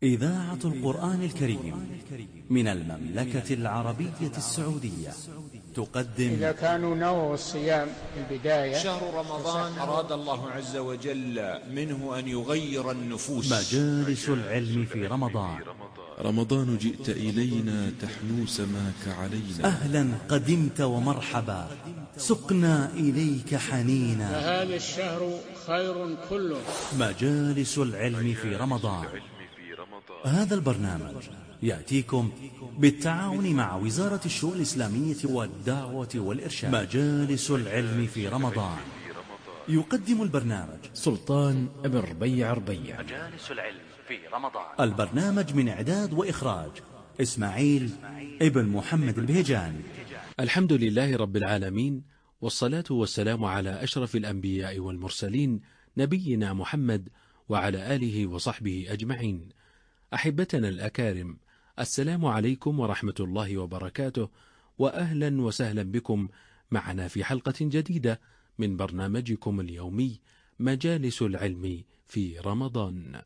إذاعة القرآن الكريم من المملكة العربية السعودية تقدم. إذا كانوا نووا الصيام في البداية، شهر رمضان أراد الله عز وجل منه أن يغير النفوس. مجالس العلم في رمضان. رمضان جئت إلينا تحنو سماك علينا، أهلا قدمت ومرحبا سقنا إليك حنينا، فهذا الشهر خير كله. مجالس العلم في رمضان. هذا البرنامج يأتيكم بالتعاون مع وزارة الشؤون الإسلامية والدعوة والإرشاد. مجالس العلم في رمضان. يقدم البرنامج سلطان بن ربيع. مجالس العلم في رمضان. البرنامج من إعداد وإخراج إسماعيل ابن محمد البهجاني. الحمد لله رب العالمين، والصلاة والسلام على أشرف الأنبياء والمرسلين نبينا محمد وعلى آله وصحبه أجمعين. أحبتنا الأكارم، السلام عليكم ورحمة الله وبركاته، وأهلا وسهلا بكم معنا في حلقة جديدة من برنامجكم اليومي مجالس العلم في رمضان.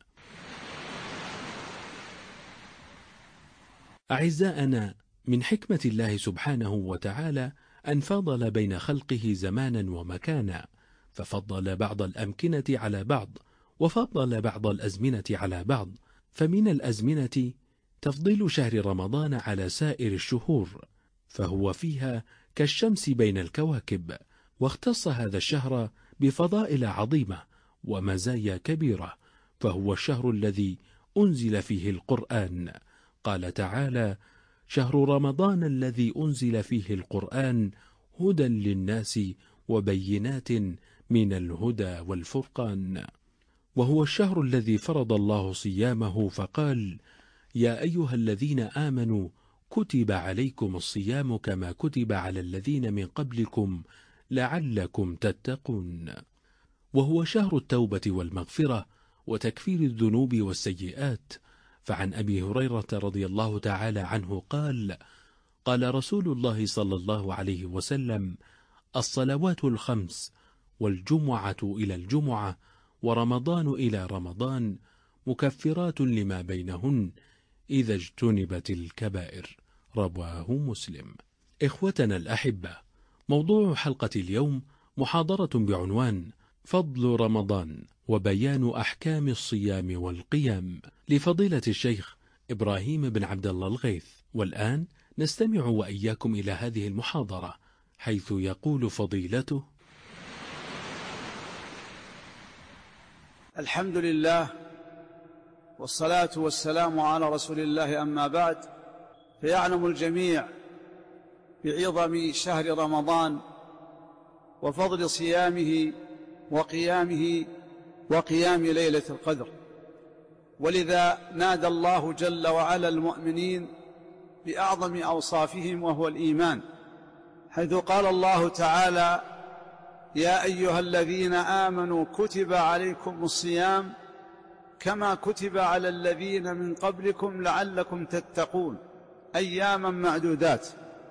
أعزائنا، من حكمة الله سبحانه وتعالى أن فضل بين خلقه زمانا ومكانا، ففضل بعض الأمكنة على بعض، وفضل بعض الأزمنة على بعض. فمن الأزمنة تفضيل شهر رمضان على سائر الشهور، فهو فيها كالشمس بين الكواكب، واختص هذا الشهر بفضائل عظيمة ومزايا كبيرة، فهو الشهر الذي أنزل فيه القرآن. قال تعالى: شهر رمضان الذي أنزل فيه القرآن هدى للناس وبينات من الهدى والفرقان. وهو الشهر الذي فرض الله صيامه فقال: يا أيها الذين آمنوا كتب عليكم الصيام كما كتب على الذين من قبلكم لعلكم تتقون. وهو شهر التوبة والمغفرة وتكفير الذنوب والسيئات. فعن أبي هريرة رضي الله تعالى عنه قال: قال رسول الله صلى الله عليه وسلم: الصلوات الخمس والجمعة إلى الجمعة ورمضان إلى رمضان مكفرات لما بينهن إذا اجتنبت الكبائر. رواه مسلم. إخوتنا الأحبة، موضوع حلقة اليوم محاضرة بعنوان فضل رمضان وبيان أحكام الصيام والقيام، لفضيلة الشيخ إبراهيم بن عبد الله الغيث. والآن نستمع وإياكم إلى هذه المحاضرة، حيث يقول فضيلته: الحمد لله والصلاة والسلام على رسول الله، أما بعد، فيعلم الجميع بعظم شهر رمضان وفضل صيامه وقيامه وقيام ليلة القدر. ولذا نادى الله جل وعلا المؤمنين بأعظم أوصافهم، وهو الإيمان، حيث قال الله تعالى: يا أيها الذين آمنوا كتب عليكم الصيام كما كتب على الذين من قبلكم لعلكم تتقون، أياما معدودات.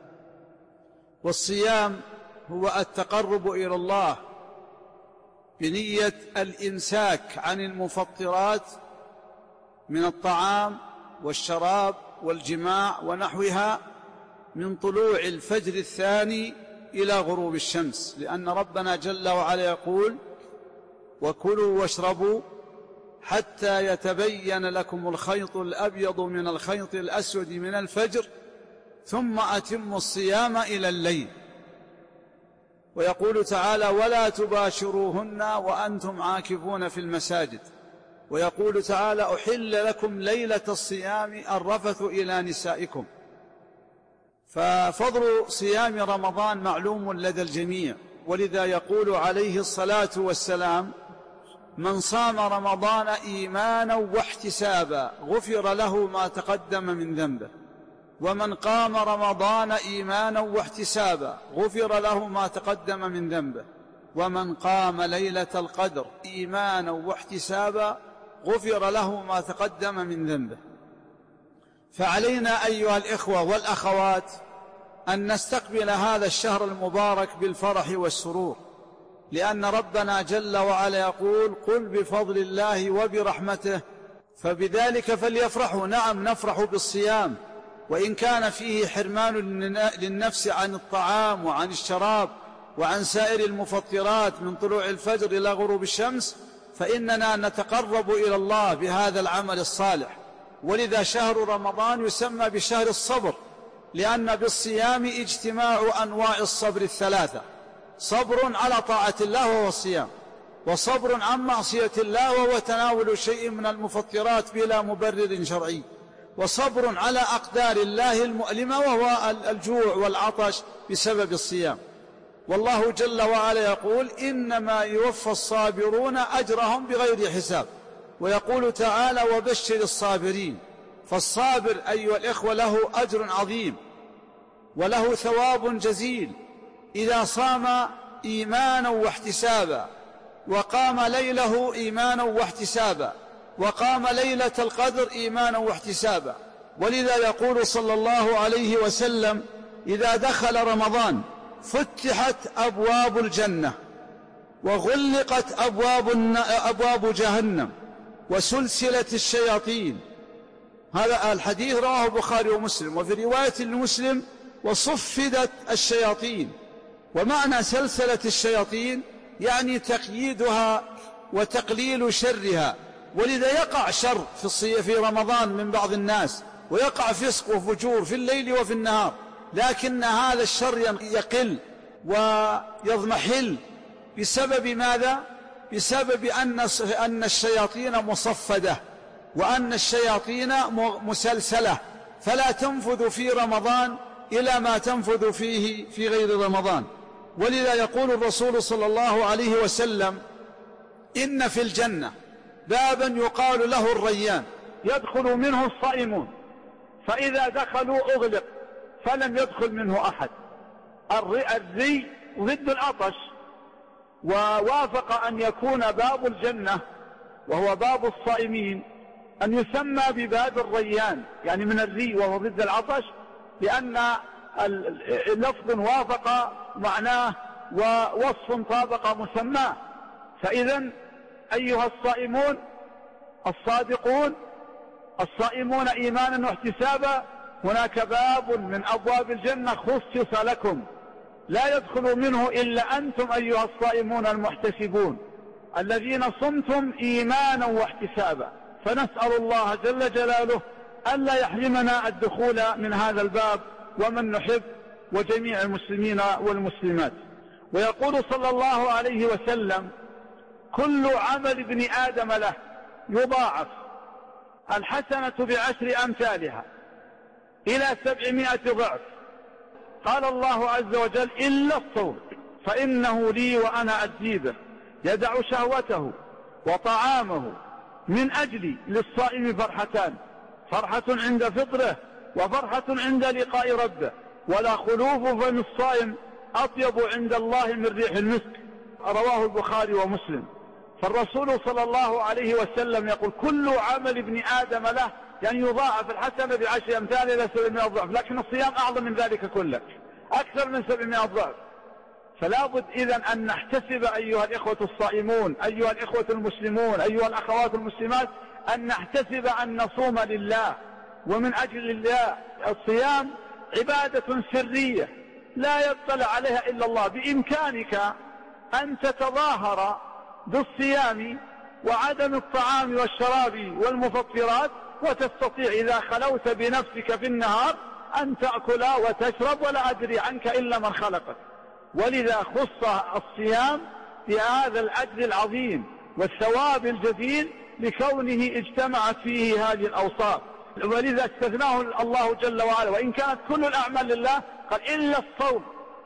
والصيام هو التقرب إلى الله بنية الإمساك عن المفطرات من الطعام والشراب والجماع ونحوها من طلوع الفجر الثاني إلى غروب الشمس، لأن ربنا جل وعلا يقول: وكلوا واشربوا حتى يتبين لكم الخيط الأبيض من الخيط الأسود من الفجر ثم أتموا الصيام إلى الليل. ويقول تعالى: ولا تباشروهن وأنتم عاكفون في المساجد. ويقول تعالى: أحل لكم ليلة الصيام الرفث إلى نسائكم. ففضل صيام رمضان معلوم لدى الجميع، ولذا يقول عليه الصلاة والسلام: من صام رمضان إيمانا واحتسابا غفر له ما تقدم من ذنبه، ومن قام رمضان إيمانا واحتسابا غفر له ما تقدم من ذنبه، ومن قام ليلة القدر إيمانا واحتسابا غفر له ما تقدم من ذنبه. فعلينا أيها الإخوة والأخوات أن نستقبل هذا الشهر المبارك بالفرح والسرور، لأن ربنا جل وعلا يقول: قل بفضل الله وبرحمته فبذلك فليفرحوا. نعم نفرح بالصيام، وإن كان فيه حرمان للنفس عن الطعام وعن الشراب وعن سائر المفطرات من طلوع الفجر إلى غروب الشمس، فإننا نتقرب إلى الله بهذا العمل الصالح. ولذا شهر رمضان يسمى بشهر الصبر، لأن بالصيام اجتماع أنواع الصبر الثلاثة: صبر على طاعة الله وهو الصيام، وصبر عن معصية الله وهو تناول شيء من المفطرات بلا مبرر شرعي، وصبر على أقدار الله المؤلمة وهو الجوع والعطش بسبب الصيام. والله جل وعلا يقول: إنما يوفى الصابرون أجرهم بغير حساب. ويقول تعالى: وبشر الصابرين. فالصابر أيها الإخوة له أجر عظيم وله ثواب جزيل إذا صام إيمانا واحتسابا، وقام ليله إيمانا واحتسابا، وقام ليلة القدر إيمانا واحتسابا. ولذا يقول صلى الله عليه وسلم: إذا دخل رمضان فتحت أبواب الجنة وغلقت أبواب جهنم وسلسلة الشياطين. هذا الحديث رواه البخاري ومسلم. وفي رواية لمسلم: وصفدت الشياطين. ومعنى سلسلة الشياطين يعني تقييدها وتقليل شرها. ولذا يقع شر في رمضان من بعض الناس، ويقع فسق وفجور في الليل وفي النهار، لكن هذا الشر يقل ويضمحل بسبب ماذا؟ بسبب أن الشياطين مصفدة، وأن الشياطين مسلسلة، فلا تنفذ في رمضان إلى ما تنفذ فيه في غير رمضان. ولذا يقول الرسول صلى الله عليه وسلم: إن في الجنة بابا يقال له الريان، يدخل منه الصائمون، فإذا دخلوا أغلق فلم يدخل منه أحد. الري ضد العطش، ووافق أن يكون باب الجنة وهو باب الصائمين أن يسمى بباب الريان، يعني من الري وهو ضد العطش، لأن اللفظ وافق معناه ووصف طابق مسماه. فإذا أيها الصائمون الصادقون الصائمون إيمانا واحتسابا، هناك باب من أبواب الجنة خصص لكم لا يدخل منه إلا أنتم أيها الصائمون المحتسبون الذين صمتم إيمانا واحتسابا. فنسأل الله جل جلاله ألا يحرمنا الدخول من هذا الباب ومن نحب، وجميع المسلمين والمسلمات. ويقول صلى الله عليه وسلم: كل عمل ابن آدم له يضاعف، الحسنة ب10 أمثالها إلى 700 ضعف. قال الله عز وجل: إلا الصوم فإنه لي وأنا أجزي به. يدع شهوته وطعامه من أجلي. للصائم فرحتان: فرحة عند فطره، وفرحة عند لقاء ربه. ولا خلوف فم الصائم أطيب عند الله من ريح المسك. رواه البخاري ومسلم. فالرسول صلى الله عليه وسلم يقول: كل عمل ابن آدم له، يعني يضاعف الحسنة ب10 أمثال إلى 700 ضعف. لكن الصيام أعظم من ذلك كله، أكثر من 700 ضعف. فلا بد إذن أن نحتسب أيها الإخوة الصائمون، أيها الإخوة المسلمون، أيها الأخوات المسلمات، أن نحتسب أن نصوم لله ومن أجل الله. الصيام عبادة سرية لا يطلع عليها إلا الله. بإمكانك أن تتظاهر بالصيام وعدم الطعام والشراب والمفطرات، وتستطيع إذا خلوت بنفسك في النهار أن تأكل وتشرب ولا أدري عنك إلا من خلقك. ولذا خص الصيام بهذا الأجر العظيم والثواب الجزيل لكونه اجتمعت فيه هذه الأوصاف. ولذا استثناه الله جل وعلا: وإن كانت كل الأعمال لله، قال: إلا الصوم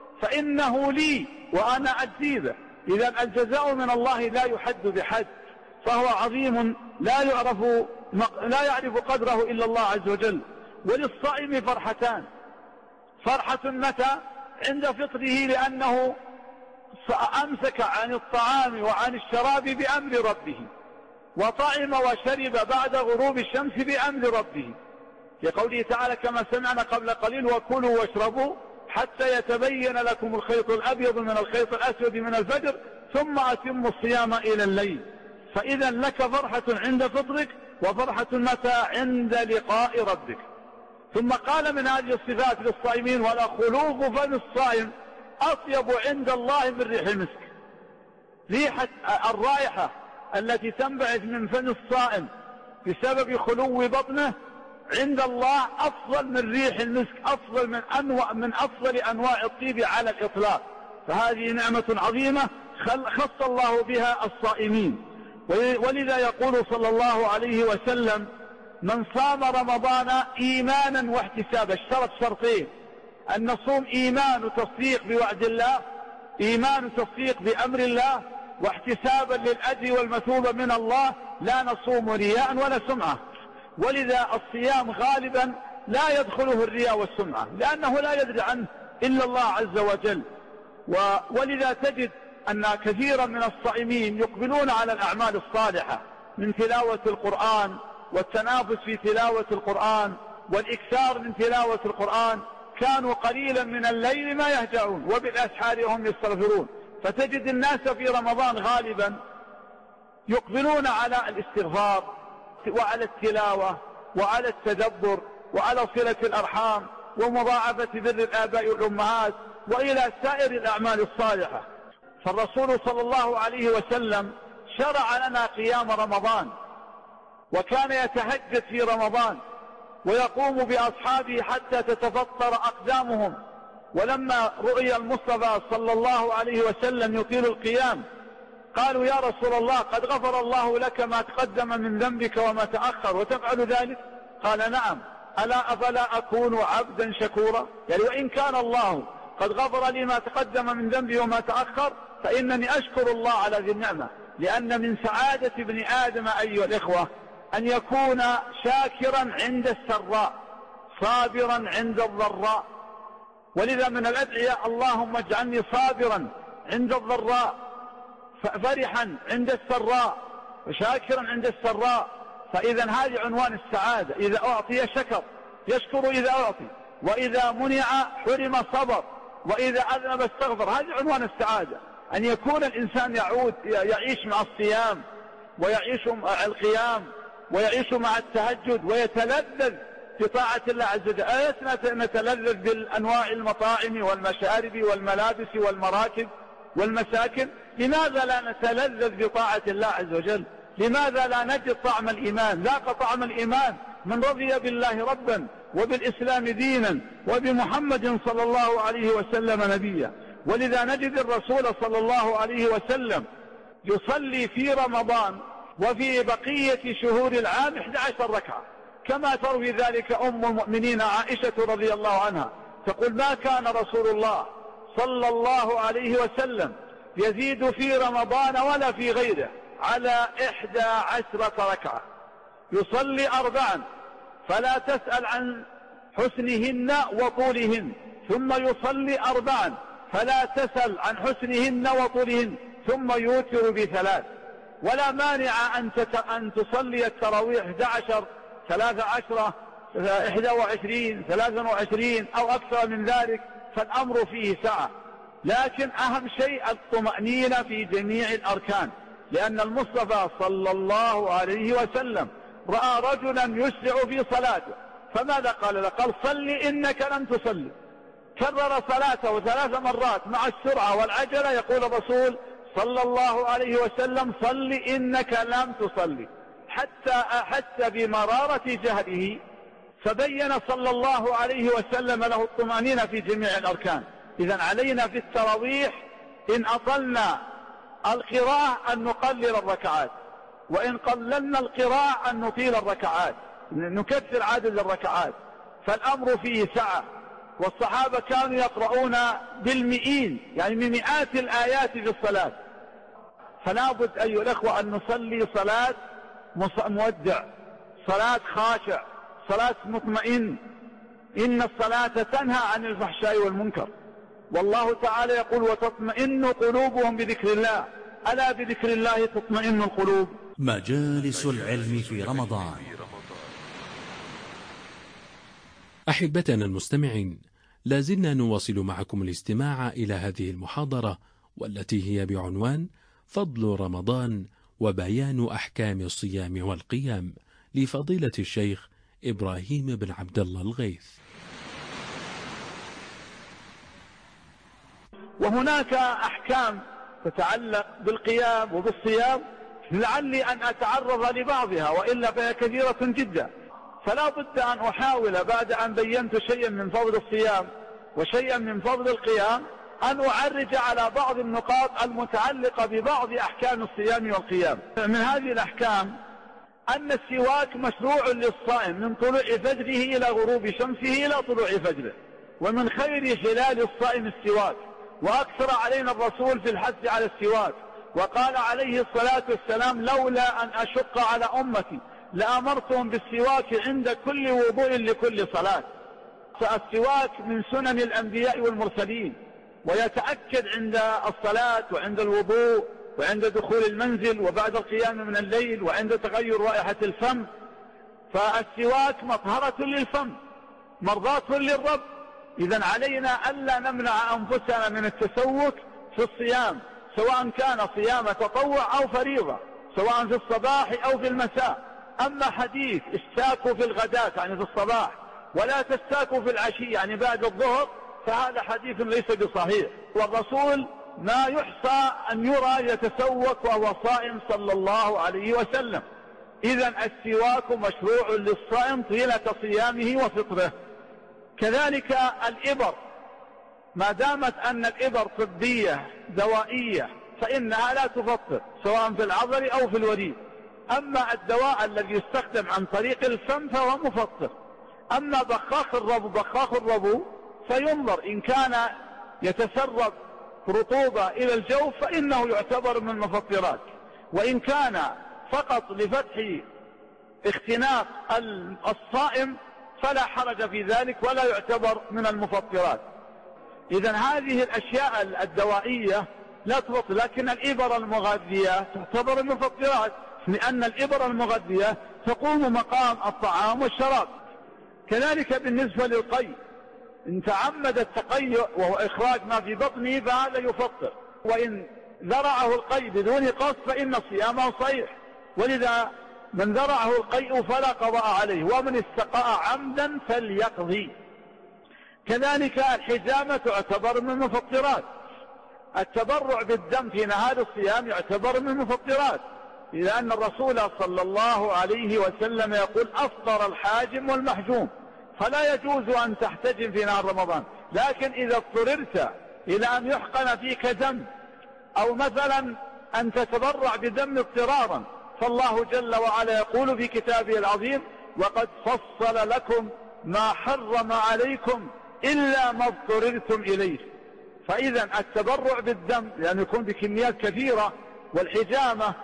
فإنه لي وأنا أجزي به. إذا الجزاء من الله لا يحد بحد، فهو عظيم لا يعرف قدره إلا الله عز وجل. وللصائم فرحتان: فرحة متى؟ عند فطره، لأنه أمسك عن الطعام وعن الشراب بأمر ربه، وطعم وشرب بعد غروب الشمس بأمر ربه، في قوله تعالى كما سمعنا قبل قليل: وكلوا واشربوا حتى يتبين لكم الخيط الأبيض من الخيط الأسود من الفجر ثم أتموا الصيام إلى الليل. فإذا لك فرحة عند فطرك، وفرحة متى؟ عند لقاء ربك. ثم قال من هذه الصفات للصائمين: ولخلوف فم الصائم أطيب عند الله من ريح المسك. ريحة الرائحة التي تنبعث من فم الصائم بسبب خلو بطنه عند الله أفضل من ريح المسك، أفضل من أفضل أنواع الطيب على الإطلاق. فهذه نعمة عظيمة خص الله بها الصائمين. ولذا يقول صلى الله عليه وسلم: من صام رمضان إيمانا واحتسابا. اشترط شرطين: أن نصوم إيمان وتصديق بوعد الله، إيمان وتصديق بأمر الله، واحتسابا للأجر والمثوبة من الله، لا نصوم رياء ولا سمعة. ولذا الصيام غالبا لا يدخله الرياء والسمعة، لأنه لا يدري عنه إلا الله عز وجل. ولذا تجد أن كثيرا من الصائمين يقبلون على الأعمال الصالحة من تلاوة القرآن والتنافس في تلاوة القرآن والإكثار من تلاوة القرآن. كانوا قليلا من الليل ما يهجعون وبالأسحار هم يستغفرون. فتجد الناس في رمضان غالبا يقبلون على الاستغفار وعلى التلاوة وعلى التدبر وعلى صلة الأرحام ومضاعفة بر الآباء والأمهات وإلى سائر الأعمال الصالحة. فالرسول صلى الله عليه وسلم شرع لنا قيام رمضان، وكان يتهجد في رمضان ويقوم بأصحابه حتى تتفطر أقدامهم. ولما رؤي المصطفى صلى الله عليه وسلم يطيل القيام قالوا: يا رسول الله، قد غفر الله لك ما تقدم من ذنبك وما تأخر وتفعل ذلك؟ قال: نعم. ألا أفلا أكون عبدا شكورا؟ يعني وإن كان الله قد غفر لي ما تقدم من ذنبي وما تأخر فإنني أشكر الله على ذي النعمة. لأن من سعادة ابن آدم أيها الإخوة أن يكون شاكرا عند السراء صابرا عند الضراء. ولذا من الأدعية: اللهم اجعلني صابرا عند الضراء، فرحا عند السراء، وشاكرا عند السراء. فإذا هذه عنوان السعادة. إذا أعطي شكر، يشكر إذا أعطي، وإذا منع حرم صبر، وإذا أذنب استغفر. هذه عنوان السعادة، أن يكون الإنسان يعيش مع الصيام ويعيش مع القيام ويعيش مع التهجد ويتلذذ بطاعة الله عز وجل. ألسنا نتلذذ بالأنواع المطاعم والمشارب والملابس والمراكب والمساكن؟ لماذا لا نتلذذ بطاعة الله عز وجل؟ لماذا لا نجد طعم الإيمان؟ ذاق طعم الإيمان من رضي بالله ربا وبالإسلام دينا وبمحمد صلى الله عليه وسلم نبيا. ولذا نجد الرسول صلى الله عليه وسلم يصلي في رمضان وفي بقية شهور العام 11 ركعة، كما تروي ذلك أم المؤمنين عائشة رضي الله عنها تقول: ما كان رسول الله صلى الله عليه وسلم يزيد في رمضان ولا في غيره على 11 ركعة، يصلي 4 فلا تسأل عن حسنهن وطولهن، ثم يصلي 4 فلا تسأل عن حسنهن وطولهن، ثم يوتر ب3. ولا مانع أن تصلي التراويح 11 13 21 23 أو أكثر من ذلك، فالأمر فيه سعة. لكن أهم شيء الطمأنينة في جميع الأركان، لأن المصطفى صلى الله عليه وسلم رأى رجلا يسرع في صلاته، فماذا قال له؟ قال: صل إنك لم تصلي. كرر صلاته 3 مرات مع السرعة والعجلة. يقول الرسول صلى الله عليه وسلم: صل إنك لم تصلي، حتى أحس بمرارة جهله، فبين صلى الله عليه وسلم له الطمأنينة في جميع الأركان. إذن علينا في التراويح إن أطلنا القراءة أن نقلل الركعات، وإن قللنا القراءة أن نطيل الركعات، نكثر عدد الركعات، فالأمر فيه سعة. والصحابة كانوا يقرؤون بالمئين، يعني بمئات الآيات في الصلاة. فلا بد أيها الأخوة أن نصلي صلاة مودع، صلاة خاشع، صلاة مطمئن. إن الصلاة تنهى عن الفحشاء والمنكر، والله تعالى يقول: وتطمئن قلوبهم بذكر الله، ألا بذكر الله تطمئن القلوب. مجالس العلم في رمضان. أحبتنا المستمعين، لازلنا نواصل معكم الاستماع إلى هذه المحاضرة، والتي هي بعنوان فضل رمضان وبيان أحكام الصيام والقيام، لفضيلة الشيخ إبراهيم بن عبد الله الغيث. وهناك أحكام تتعلق بالقيام وبالصيام لعلي أن أتعرض لبعضها، وإلا فهي كثيرة جدا، فلا بد أن أحاول بعد أن بينت شيئا من فضل الصيام وشيئا من فضل القيام أن أعرج على بعض النقاط المتعلقة ببعض أحكام الصيام والقيام. من هذه الأحكام أن السواك مشروع للصائم من طلوع فجره إلى غروب شمسه إلى طلوع فجره، ومن خير خلال الصائم السواك، وأكثر علينا الرسول في الحث على السواك، وقال عليه الصلاة والسلام: لولا أن أشق على أمتي لأمرتهم بالسواك عند كل وضوء لكل صلاة. فالسواك من سنن الأنبياء والمرسلين، ويتأكد عند الصلاة وعند الوضوء وعند دخول المنزل وبعد القيام من الليل وعند تغير رائحة الفم. فالسواك مطهرة للفم مرضاة للرب. إذن علينا ألا نمنع أنفسنا من التسوك في الصيام، سواء كان صيام تطوع أو فريضة، سواء في الصباح أو في المساء. أما حديث استاكوا في الغداة يعني في الصباح ولا تستاكوا في العشي يعني بعد الظهر، فهذا حديث ليس بصحيح، والرسول ما يحصى أن يرى يتسوك وهو صائم صلى الله عليه وسلم. إذن السواك مشروع للصائم طيلة صيامه وفطره. كذلك الإبر، ما دامت أن الإبر طبية دوائية فإنها لا تفطر سواء في العضل أو في الوريد. أما الدواء الذي يستخدم عن طريق الفم فهو مفطر. أما بخاخ الربو فينظر إن كان يتسرب رطوبة إلى الجوف فإنه يعتبر من المفطرات، وإن كان فقط لفتح اختناق الصائم فلا حرج في ذلك ولا يعتبر من المفطرات. إذن هذه الأشياء الدوائية لا تفطر، لكن الإبر المغذية تعتبر من المفطرات، لأن الإبر المغذية تقوم مقام الطعام والشراب. كذلك بالنسبة للقي، إن تعمد التقيؤ وهو إخراج ما في بطنه فهذا يفطر، وإن ذرعه القي بدون قصد فإن صيامه صحيح. ولذا من ذرعه القيء فلا قضاء عليه، ومن استقاء عمدا فليقضي. كذلك الحجامة تعتبر من المفطرات. التبرع بالدم في نهار الصيام يعتبر من المفطرات، لأن الرسول صلى الله عليه وسلم يقول: أفطر الحاجم والمحجوم. فلا يجوز أن تحتجم في نهار رمضان، لكن إذا اضطررت إلى أن يحقن فيك دم، أو مثلا أن تتبرع بدم اضطرارا، فالله جل وعلا يقول في كتابه العظيم: وقد فصل لكم ما حرم عليكم إلا ما اضطررتم إليه. فإذا التبرع بالدم لأن يكون بكميات كثيرة، والحجامة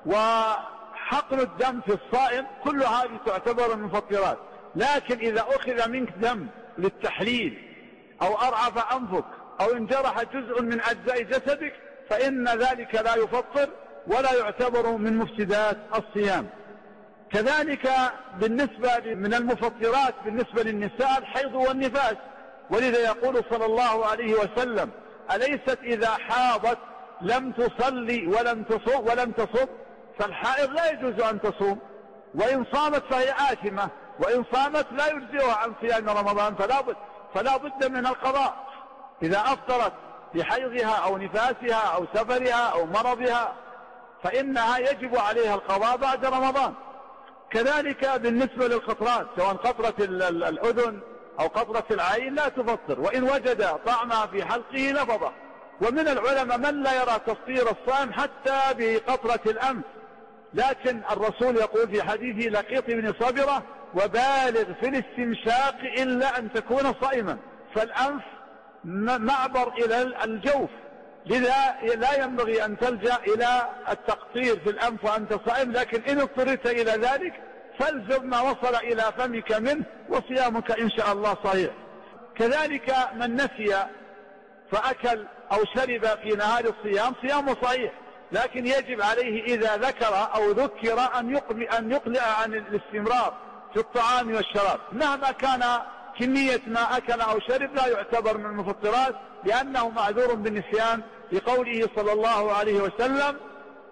وحقن الدم في الصائم، كل هذه تعتبر من المفطرات. لكن إذا أخذ منك دم للتحليل أو أرعف أنفك أو انجرح جزء من أجزاء جسدك فإن ذلك لا يفطر ولا يعتبر من مفسدات الصيام. كذلك بالنسبة من المفطرات بالنسبة للنساء الحيض والنفاس، ولذا يقول صلى الله عليه وسلم: أليست إذا حاضت لم تصلي ولم تصم؟ فالحائض لا يجوز أن تصوم، وإن صامت فهي آثمة، وإن صامت لا يجزئها عن صيام رمضان، فلا بد من القضاء إذا أفطرت بحيضها أو نفاسها أو سفرها أو مرضها، فإنها يجب عليها القضاء بعد رمضان. كذلك بالنسبة للقطرات، سواء قطرة الأذن أو قطرة العين لا تفطر، وإن وجد طعمها في حلقه نفضه. ومن العلماء من لا يرى تفطير الصائم حتى بقطرة الأنف، لكن الرسول يقول في حديثه لقيط بن صبرة: وبالغ في الاستنشاق إلا أن تكون صائما. فالأنف معبر إلى الجوف، لذا لا ينبغي أن تلجأ إلى التقطير في الأنف وأنت صائم، لكن إن اضطررت إلى ذلك فالزم ما وصل إلى فمك منه وصيامك إن شاء الله صحيح. كذلك من نسي فأكل أو شرب في نهار الصيام صيامه صحيح، لكن يجب عليه إذا ذكر أو ذكر أن يقلع عن الاستمرار في الطعام والشراب، مهما كان كمية ما أكل أو شرب لا يعتبر من المفطرات، لأنه معذور بالنسيان، لقوله صلى الله عليه وسلم: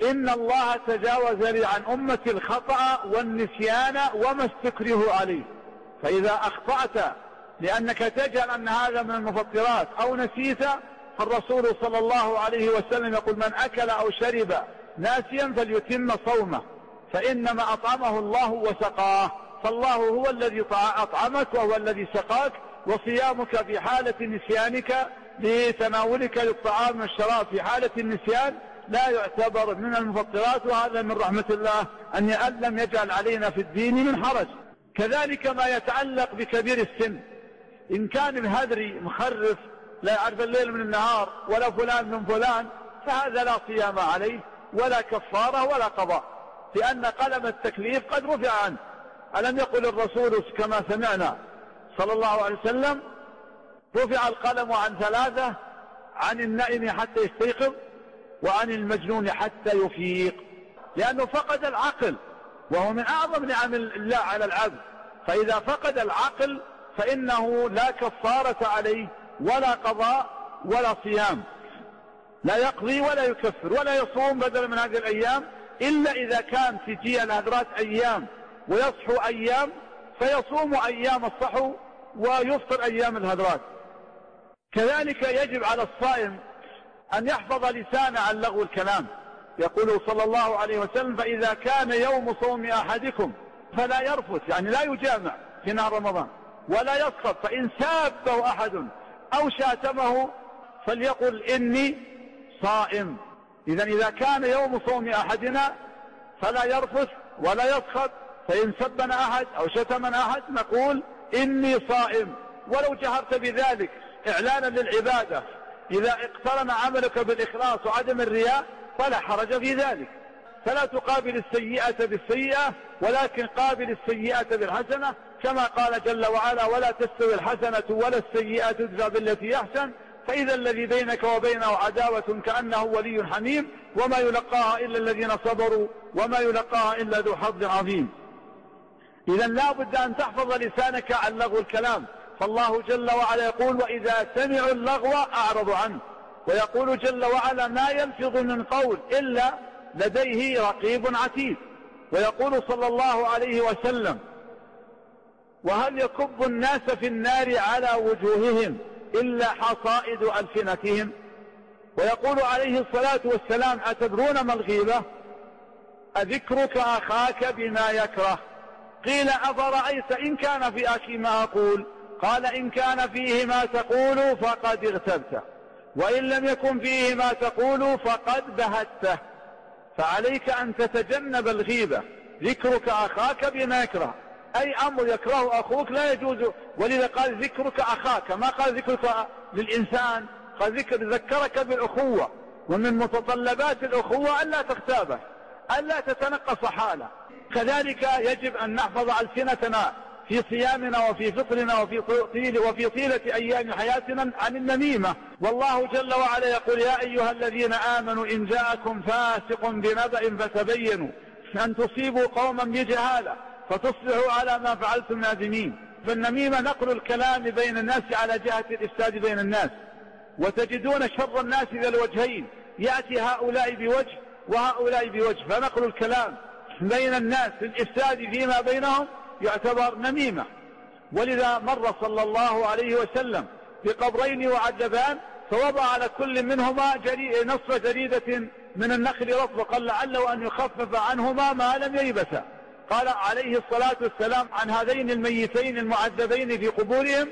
إن الله تجاوز لي عن أمتي الخطأ والنسيان وما استكرهوا عليه. فإذا أخطأت لأنك تجهل أن هذا من المفطرات أو نسيت، فالرسول صلى الله عليه وسلم يقول: من أكل أو شرب ناسيا فليتم صومه، فإنما أطعمه الله وسقاه. فالله هو الذي أطعمك وهو الذي سقاك، وصيامك في حالة نسيانك لتناولك للطعام والشراب في حالة النسيان لا يعتبر من المفطرات، وهذا من رحمة الله أن لم يجعل علينا في الدين من حرج. كذلك ما يتعلق بكبير السن، إن كان الهذري مخرف لا يعرف الليل من النهار ولا فلان من فلان، فهذا لا صيام عليه ولا كفارة ولا قضاء، لأن قلم التكليف قد رفع عنه. ألم يقل الرسول كما سمعنا صلى الله عليه وسلم: رفع القلم عن ثلاثة: عن النائم حتى يستيقظ، وعن المجنون حتى يفيق، لأنه فقد العقل، وهو من أعظم نعم الله على العبد. فإذا فقد العقل فإنه لا كفارة عليه ولا قضاء ولا صيام، لا يقضي ولا يكفر ولا يصوم بدلا من هذه الأيام، إلا إذا كان تجي الهدرات أيام ويصحو أيام، فيصوم أيام الصحو ويفطر أيام الهدرات. كذلك يجب على الصائم أن يحفظ لسانه عن لغو الكلام. يقول صلى الله عليه وسلم: فإذا كان يوم صوم أحدكم فلا يرفث، يعني لا يجامع في نهار رمضان، ولا يسخط، فإن سابه أحد أو شاتمه فليقل: إني صائم. إذا كان يوم صوم أحدنا فلا يرفث ولا يسخط، فإن سبنا أحد أو شتمنا أحد نقول: إني صائم. ولو جهرت بذلك إعلانا للعبادة، إذا اقترن عملك بالإخلاص وعدم الرياء فلا حرج في ذلك. فلا تقابل السيئة بالسيئة، ولكن قابل السيئة بالحسنة، كما قال جل وعلا: ولا تستوي الحسنة ولا السيئة ادفع بالتي أحسن، فإذا الذي بينك وبينه عداوة كأنه ولي حميم، وما يلقاها إلا الذين صبروا وما يلقاها إلا ذو حظ عظيم. إذا لا بد أن تحفظ لسانك عن لغو الكلام. فالله جل وعلا يقول: وإذا سمعوا اللغو أعرضوا عنه. ويقول جل وعلا: ما يلفظ من قول إلا لديه رقيب عتيد. ويقول صلى الله عليه وسلم: وهل يكب الناس في النار على وجوههم إلا حصائد ألسنتهم. ويقول عليه الصلاة والسلام: أتدرون ما الغيبة؟ أذكرك أخاك بما يكره. قيل: أفرأيت إن كان في أخي ما أقول؟ قال: إن كان فيه ما تقول فقد اغتبته، وإن لم يكن فيه ما تقول فقد بهته. فعليك أن تتجنب الغيبة. ذكرك أخاك بما يكره، أي أمر يكره أخوك لا يجوز. ولذا قال: ذكرك أخاك، ما قال ذكرك للإنسان، قال ذكرك بالأخوة. ومن متطلبات الأخوة ألا تغتابه، ألا تتنقص حاله. كذلك يجب أن نحفظ ألسنتنا في صيامنا وفي فطرنا وفي طيلة أيام حياتنا عن النميمة. والله جل وعلا يقول: يا أيها الذين آمنوا إن جاءكم فاسق بنبأ فتبينوا أن تصيبوا قوما بجهالة فتصبحوا على ما فعلتم نادمين. فالنميمة نقل الكلام بين الناس على جهة الإفساد بين الناس، وتجدون شر الناس ذا الوجهين، يأتي هؤلاء بوجه وهؤلاء بوجه، فنقل الكلام بين الناس للإفساد فيما بينهم يعتبر نميمة. ولذا مر صلى الله عليه وسلم بقبرين وعذبان، فوضع على كل منهما نصف جريدة من النخل رطب، قال لعله أن يخفف عنهما ما لم ييبسا. قال عليه الصلاة والسلام عن هذين الميتين المعذبين في قبورهم: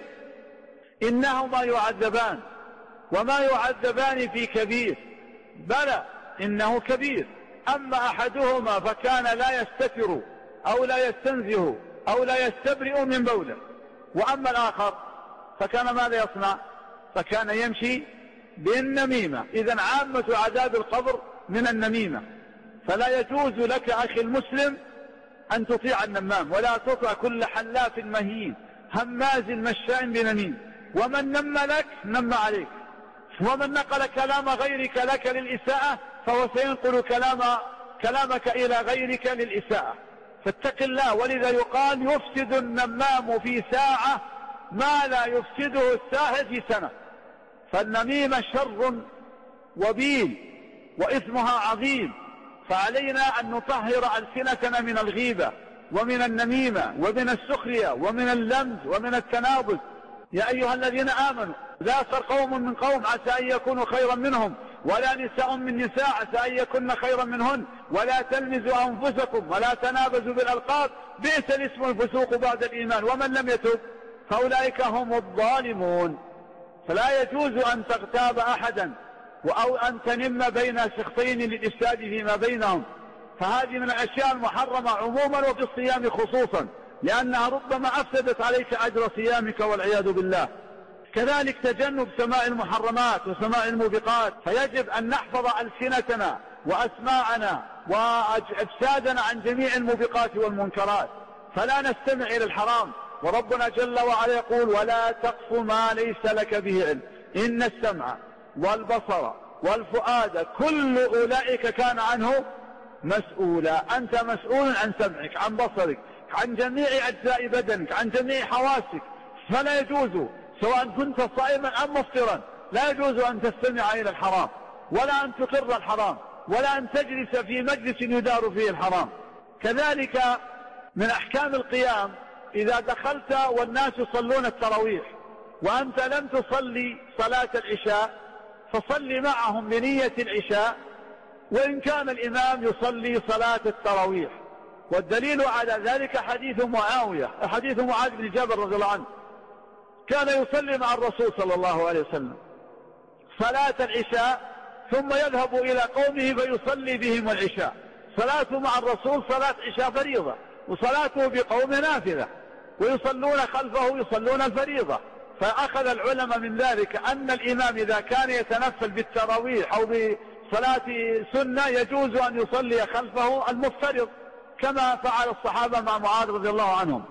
إنهما يعذبان وما يعذبان في كبير، بلى إنه كبير، أما أحدهما فكان لا يستتر أو لا يستنزه أو لا يستبرئ من بوله، وأما الآخر فكان ماذا يصنع؟ فكان يمشي بالنميمة. إذن عامة عذاب القبر من النميمة. فلا يجوز لك أخي المسلم أن تطيع النمام، ولا تطع كل حلاف مهين هماز مشاء بنميم. ومن نم لك نم عليك، ومن نقل كلام غيرك لك للإساءة فهو سينقل كلامك إلى غيرك للإساءة. فاتق الله. ولذا يقال: يفسد النمام في ساعة ما لا يفسده الساحر في سنة. فالنميمة شر وبيل وإثمها عظيم، فعلينا أن نطهر ألسنتنا من الغيبة ومن النميمة ومن السخرية ومن اللمز ومن التنابز. يا أيها الذين آمنوا لا يسخر قوم من قوم عسى أن يكونوا خيرا منهم ولا نساء من نساء عسى أن يكن خيرا منهن ولا تلمزوا أنفسكم ولا تنابزوا بالألقاب بئس الاسم الفسوق بعد الإيمان ومن لم يتب فأولئك هم الظالمون. فلا يجوز أن تغتاب أحدا أو أن تنم بين شخصين للإفساد فيما بينهم، فهذه من الأشياء المحرمة عموما وفي الصيام خصوصا، لأنها ربما أفسدت عليك أجر صيامك والعياذ بالله. كذلك تجنب سماع المحرمات وسماع الموبقات، فيجب أن نحفظ ألسنتنا وأسماعنا وأجسادنا عن جميع الموبقات والمنكرات، فلا نستمع إلى الحرام. وربنا جل وعلا يقول ولا تقف ما ليس لك به علم إن السمع والبصر والفؤاد كل أولئك كان عنه مسؤولا. أنت مسؤول عن سمعك، عن بصرك، عن جميع أجزاء بدنك، عن جميع حواسك، فلا يجوز سواء كنت صائما أم مفطرا لا يجوز أن تستمع إلى الحرام ولا أن تقر الحرام ولا أن تجلس في مجلس يدار فيه الحرام. كذلك من أحكام القيام إذا دخلت والناس يصلون التراويح وأنت لم تصلي صلاة العشاء فصلي معهم بنية العشاء وإن كان الإمام يصلي صلاة التراويح. والدليل على ذلك حديث معاذ بن جبل رضي الله عنه، كان يصلي مع الرسول صلى الله عليه وسلم صلاة العشاء ثم يذهب إلى قومه فيصلي بهم العشاء. صلاته مع الرسول صلاة عشاء فريضة وصلاته بقومه نافلة، ويصلون خلفه يصلون الفريضة. فأخذ العلماء من ذلك أن الإمام إذا كان يتنفل بالتراويح أو بصلاة سنة يجوز أن يصلي خلفه المفترض كما فعل الصحابة مع معاذ رضي الله عنهم.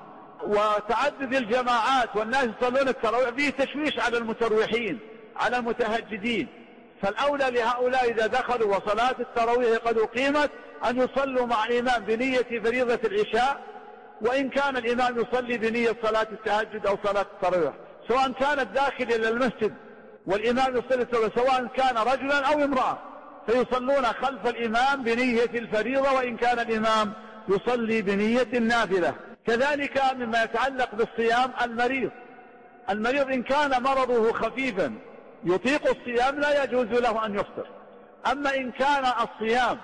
وتعدد الجماعات والناس يصلون التراويح فيه تشويش على المتروحين على المتهجدين، فالأولى لهؤلاء إذا دخلوا وصلاة التراويح قد أقيمت أن يصلوا مع الإمام بنية فريضة العشاء، وإن كان الإمام يصلي بنية صلاة التهجد أو صلاة التراويح، سواء كان الداخل إلى المسجد والإمام يصلي التراويح سواء كان رجلا أو امرأة، فيصلون خلف الإمام بنية الفريضة وإن كان الإمام يصلي بنية النافلة. كذلك مما يتعلق بالصيام المريض إن كان مرضه خفيفا يطيق الصيام لا يجوز له أن يفطر. أما إن كان الصيام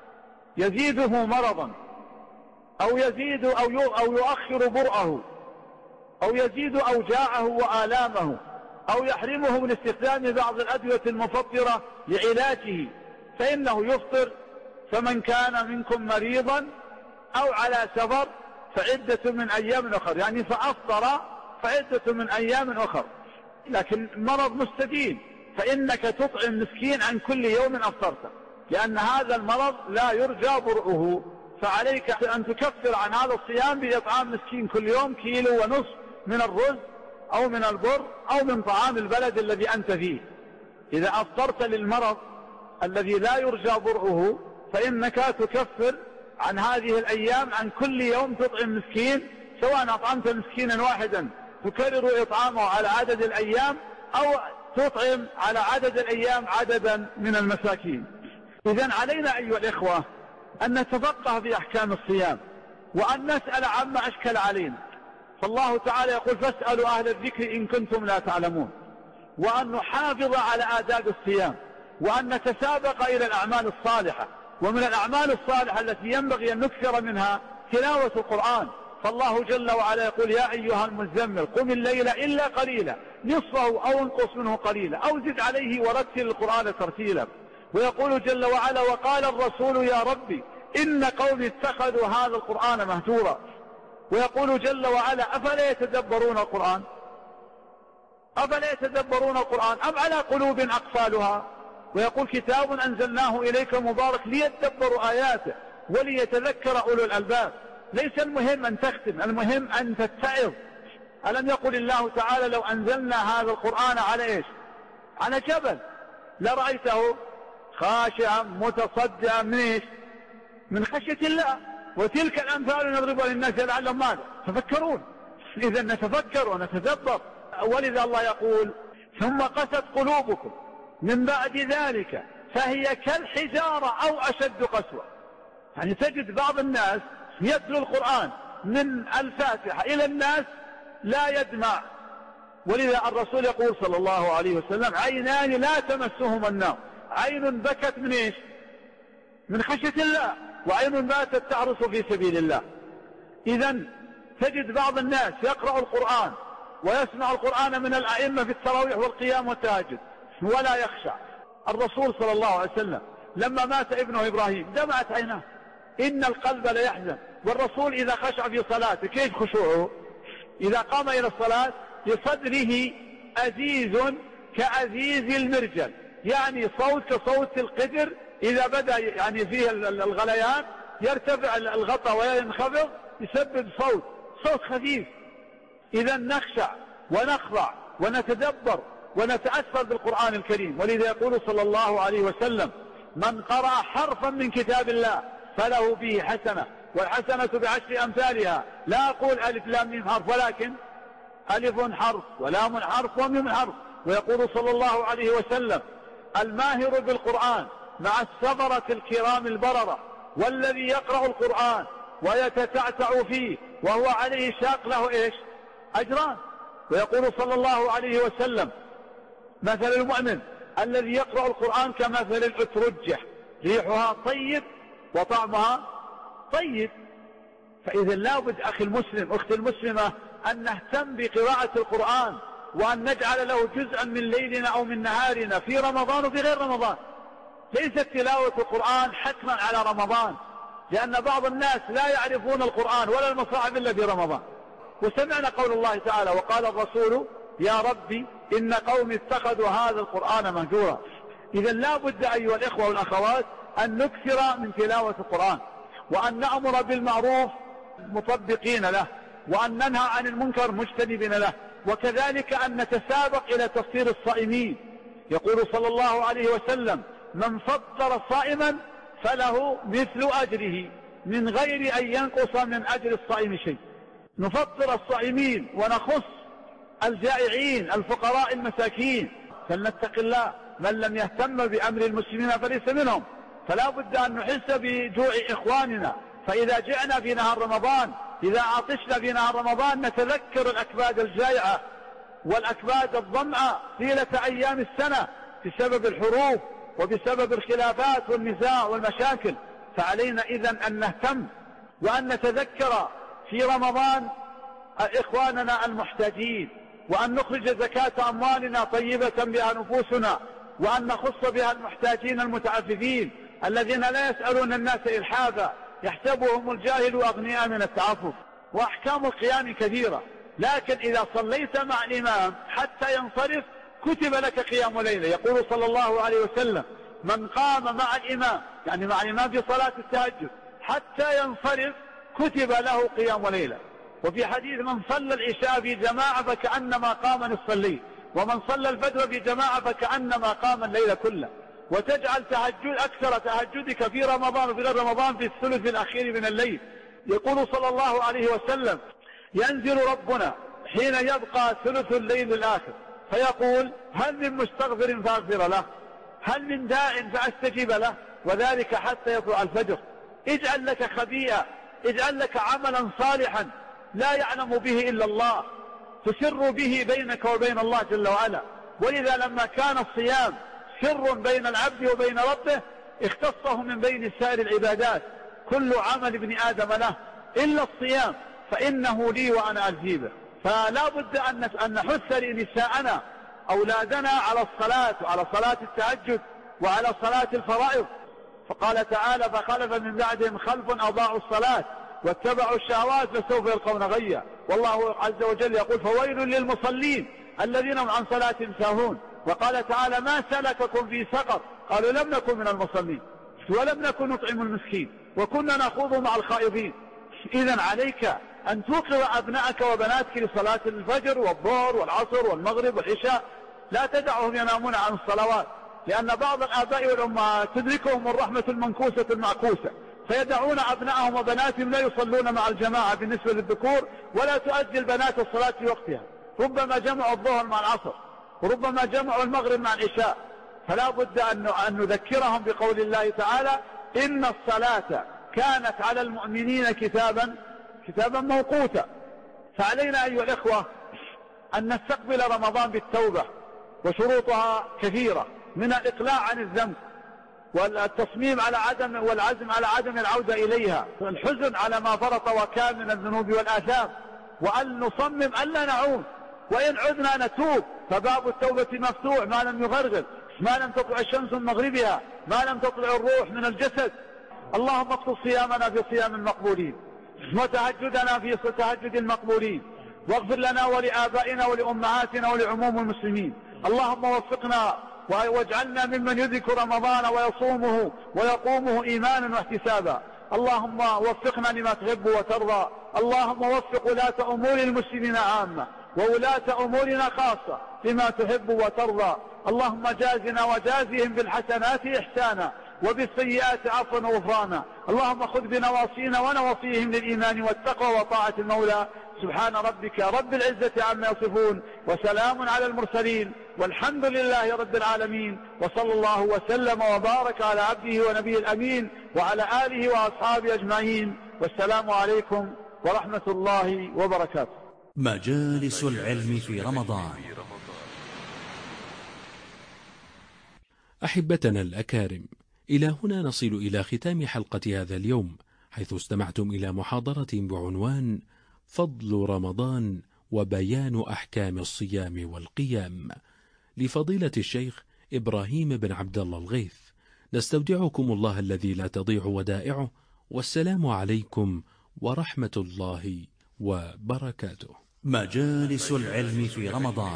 يزيده مرضا أو يزيد أو يؤخر برأه أو يزيد أوجاعه وآلامه أو يحرمه من استخدام بعض الأدوية المفطرة لعلاجه فإنه يفطر. فمن كان منكم مريضا أو على سفر فعدة من أيام أخر، يعني فأفطر فعدة من أيام أخر. لكن مرض مستديم فإنك تطعم مسكين عن كل يوم أفطرته، لأن هذا المرض لا يرجى برؤه، فعليك أن تكفر عن هذا الصيام بإطعام مسكين كل يوم 1.5 كيلو من الرز أو من البر أو من طعام البلد الذي أنت فيه. إذا أفطرت للمرض الذي لا يرجى برؤه فإنك تكفر عن هذه الأيام عن كل يوم تطعم مسكين، سواء أطعمت مسكينا واحدا تكرر إطعامه على عدد الأيام أو تطعم على عدد الأيام عددا من المساكين. إذن علينا أيها الإخوة أن نتفقه في أحكام الصيام وأن نسأل عما أشكل علينا. فالله تعالى يقول فاسألوا أهل الذكر إن كنتم لا تعلمون، وأن نحافظ على آداب الصيام وأن نتسابق إلى الأعمال الصالحة. ومن الأعمال الصالحة التي ينبغي أن نكثر منها تلاوة القرآن. فالله جل وعلا يقول يا أيها المزمل قم الليل إلا قليلا نصفه أو انقص منه قليلا أو زد عليه ورتل القرآن ترتيلا. ويقول جل وعلا وقال الرسول يا ربي إن قومي اتخذوا هذا القرآن مهجورا. ويقول جل وعلا أفلا يتدبرون القرآن أم على قلوب أقفالها. ويقول كتاب أنزلناه إليك مبارك ليتدبروا آياته وليتذكر أولو الألباب. ليس المهم أن تختم، المهم أن تتعظ. ألم يقل الله تعالى لو أنزلنا هذا القرآن على إيش؟ على جبل لرأيته خاشعا متصدعا من إيش؟ من خشية الله. وتلك الأمثال نضربها للناس لعلهم ماذا تفكرون. إذا نتفكر ونتدبر. ولذا الله يقول ثم قست قلوبكم من بعد ذلك فهي كالحجارة أو أشد قسوة. يعني تجد بعض الناس يتلو القرآن من الفاتحة إلى الناس لا يدمع، ولذا الرسول يقول صلى الله عليه وسلم: عينان لا تمسهما النار، عين بكت من إيش؟ من خشية الله، وعين باتت تعرس في سبيل الله. إذن تجد بعض الناس يقرأ القرآن ويسمع القرآن من الأئمة في التراويح والقيام والتهجد ولا يخشع. الرسول صلى الله عليه وسلم لما مات ابنه إبراهيم دمعت عيناه، إن القلب ليحزن. والرسول إذا خشع في صلاته كيف خشوعه؟ إذا قام إلى الصلاة لصدره أزيز كأزيز المرجل، يعني صوت كصوت القدر إذا بدأ يعني فيه الغليان يرتفع الغطاء وينخفض، يسبب صوت خفيف. إذا نخشع ونخضع ونتدبر ونتأثر بالقرآن الكريم. ولذا يقول صلى الله عليه وسلم: من قرأ حرفا من كتاب الله فله به حسنة، والحسنة بعشر أمثالها. لا أقول ألف لام ميم حرف، ولكن ألف حرف ولام حرف وميم حرف. ويقول صلى الله عليه وسلم: الماهر بالقرآن مع السفرة الكرام البررة، والذي يقرأ القرآن ويتتعتع فيه وهو عليه شاق له إيش؟ أجران. ويقول صلى الله عليه وسلم: مثل المؤمن الذي يقرأ القرآن كمثل الأترجة، ريحها طيب وطعمها طيب. فإذا لابد أخي المسلم أختي المسلمة أن نهتم بقراءة القرآن، وأن نجعل له جزءا من ليلنا أو من نهارنا في رمضان وفي غير رمضان. ليست تلاوة القرآن حتما على رمضان، لأن بعض الناس لا يعرفون القرآن ولا المصاحف إلا في رمضان. وسمعنا قول الله تعالى: وقال الرسول يا ربي إن قومي اتخذوا هذا القرآن مهجورا. إذا لا بد أيها الإخوة والأخوات أن نكثر من تلاوة القرآن، وأن نأمر بالمعروف مطبقين له، وأن ننهى عن المنكر مجتنبين له، وكذلك أن نتسابق إلى تفطير الصائمين. يقول صلى الله عليه وسلم: من فطر صائما فله مثل أجره من غير أن ينقص من أجر الصائم شيء. نفطر الصائمين ونخص الجائعين الفقراء المساكين. فلنتق الله، من لم يهتم بأمر المسلمين فليس منهم. فلا بد أن نحس بجوع إخواننا، فإذا جئنا في نهار رمضان، إذا عطشنا في نهار رمضان، نتذكر الأكباد الجائعة والأكباد الظمأة طيلة أيام السنة بسبب الحروب وبسبب الخلافات والنزاع والمشاكل. فعلينا إذن أن نهتم وأن نتذكر في رمضان إخواننا المحتاجين، وأن نخرج زكاة أموالنا طيبة بها نفوسنا، وأن نخص بها المحتاجين المتعففين الذين لا يسألون الناس إلحافا، يحسبهم الجاهل أغنياء من التعفف. وأحكام القيام كثيرة، لكن إذا صليت مع الإمام حتى ينصرف كتب لك قيام ليلة. يقول صلى الله عليه وسلم: من قام مع الإمام، يعني مع الإمام في صلاة التهجد، حتى ينصرف كتب له قيام ليلة. وفي حديث: من صلى العشاء في جماعة فكأنما قام نصف الليل، ومن صلى الفجر في جماعة فكأنما قام الليل كله. وتجعل أكثر تهجدك في رمضان وفي غير رمضان في الثلث الأخير من الليل. يقول صلى الله عليه وسلم: ينزل ربنا حين يبقى ثلث الليل الآخر فيقول: هل من مستغفر فأغفر له، هل من داع فأستجيب له، وذلك حتى يطلع الفجر. اجعل لك خبيئة، اجعل لك عملا صالحا لا يعلم به إلا الله، تسر به بينك وبين الله جل وعلا. ولذا لما كان الصيام سر بين العبد وبين ربه اختصه من بين سائر العبادات. كل عمل ابن آدم له إلا الصيام فإنه لي وأنا أجزيه. فلا بد أن نحث لنساءنا أولادنا على الصلاة وعلى صلاة التهجد وعلى صلاة الفرائض. فقال تعالى: فخلف من بعدهم خلف أضاعوا الصلاة واتبعوا الشهوات فسوف يلقون غيا. والله عز وجل يقول: فويل للمصلين الذين هم عن صلاتهم ساهون. وقال تعالى: ما سلككم في سقر؟ قالوا: لم نكن من المصلين ولم نكن نطعم المسكين وكنا نخوض مع الخائضين. إذن عليك أن توقظ أبنائك وبناتك لصلاة الفجر والظهر والعصر والمغرب والعشاء، لا تدعهم ينامون عن الصلوات، لأن بعض الآباء والأمهات تدركهم الرحمة المنكوسة المعكوسة، فيدعون أبنائهم وبناتهم لا يصلون مع الجماعة بالنسبة للذكور، ولا تؤدي البنات الصلاة في وقتها. ربما جمعوا الظهر مع العصر، وربما جمعوا المغرب مع العشاء. فلا بد أن نذكرهم بقول الله تعالى: إن الصلاة كانت على المؤمنين كتابا موقوتا. فعلينا أيها الإخوة أن نستقبل رمضان بالتوبة، وشروطها كثيرة، من الإقلاع عن الذنب والتصميم على والعزم على عدم العودة إليها، والحزن على ما فرط وكان من الذنوب والآثام، وأن نصمم ألا نعود، وإن عدنا نتوب، فباب التوبة مفتوح ما لم يغرغر، ما لم تطلع الشمس من مغربها، ما لم تطلع الروح من الجسد. اللهم اقصد صيامنا في صيام المقبولين، وتهجدنا في تهجد المقبولين، واغفر لنا ولآبائنا ولأمهاتنا ولعموم المسلمين. اللهم وفقنا واجعلنا ممن يذكر رمضان ويصومه ويقومه إيمانا واحتسابا. اللهم وفقنا لما تحب وترضى. اللهم وفق ولاة أمور المسلمين عامة وولاة أمورنا خاصة لما تحب وترضى. اللهم جازنا وجازهم بالحسنات إحسانا وبالسيئات عفوا وغفرانا. اللهم خذ بنواصينا ونواصيهم للإيمان والتقوى وطاعة المولى. سبحان ربك رب العزة عما يصفون، وسلام على المرسلين، والحمد لله رب العالمين، وصلى الله وسلم وبارك على عبده ونبيه الأمين وعلى آله وأصحابه أجمعين، والسلام عليكم ورحمة الله وبركاته. مجالس العلم في رمضان. أحبتنا الأكارم، إلى هنا نصل إلى ختام حلقة هذا اليوم، حيث استمعتم إلى محاضرة بعنوان فضل رمضان وبيان أحكام الصيام والقيام لفضيلة الشيخ إبراهيم بن عبد الله الغيث. نستودعكم الله الذي لا تضيع ودائعه، والسلام عليكم ورحمة الله وبركاته. مجالس العلم في رمضان.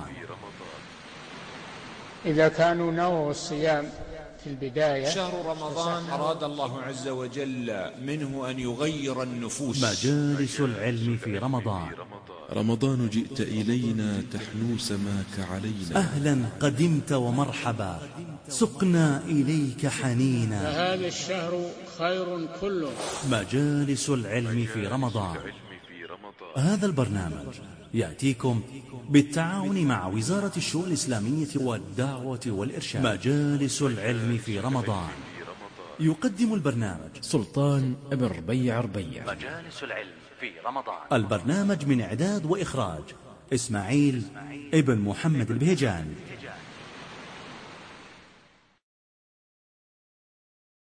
إذا كانوا نووا الصيام في البداية، شهر رمضان أراد الله عز وجل منه أن يغير النفوس. مجالس العلم في رمضان. رمضان جئت إلينا تحنو سماك علينا. أهلا قدمت ومرحبا، سقنا إليك حنينا، فهذا الشهر خير كله. مجالس العلم في رمضان. هذا البرنامج يأتيكم بالتعاون مع وزارة الشؤون الإسلامية والدعوة والإرشاد. مجالس العلم في رمضان. يقدم البرنامج سلطان بن ربيع. مجالس العلم في رمضان. البرنامج من إعداد وإخراج إسماعيل ابن محمد البهجان.